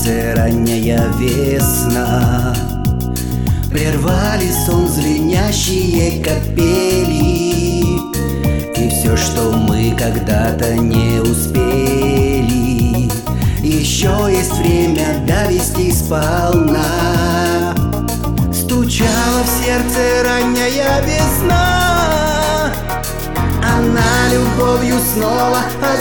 сердце ранняя весна. Прервали сон звенящие капели, и все, что мы когда-то не успели, еще есть время довести сполна. Стучала в сердце ранняя весна, она любовью снова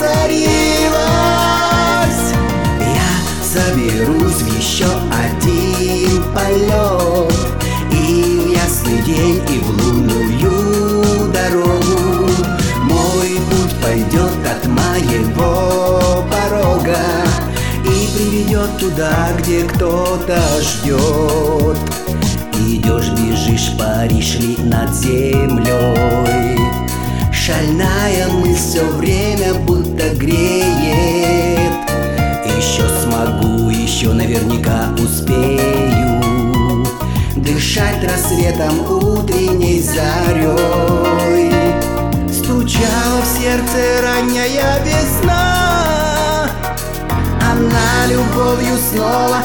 озарилась. Я соберусь в еще один полет, и в ясный день, и в лунную дорогу. Мой путь пойдет от моего порога и приведет туда, где кто-то ждет. Идешь, бежишь, паришь ли над землей, шальная мысль все время будто греет. Еще смогу, еще наверняка успею дышать рассветом утренней зарей. Стучала в сердце ранняя весна, она любовью снова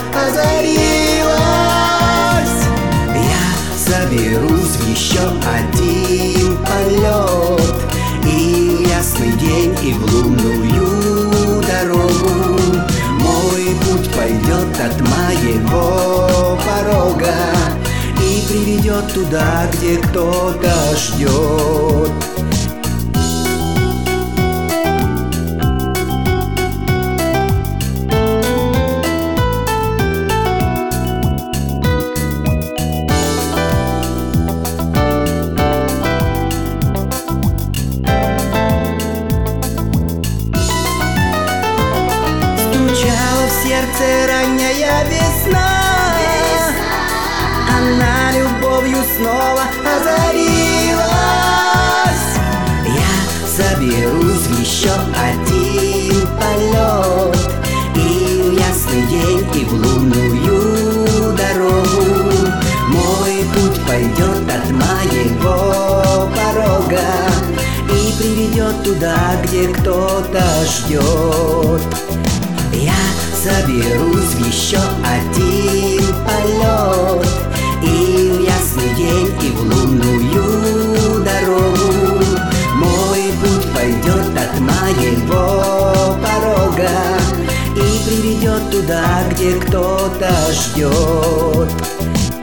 озарилась. Я соберусь в еще один полет, и в ясный день, и в лунную дорогу. Мой путь пойдет от моего порога и приведет туда, где кто-то ждет. Сердце ранняя весна, она любовью снова озарилась. Я соберусь в еще один полет, и в ясный день, и в лунную дорогу. Мой путь пойдет от моего порога и приведет туда, где кто-то ждет. Я соберусь в еще один полет, и в ясный день, и в лунную дорогу. Мой путь пойдет от моего порога и приведет туда, где кто-то ждет.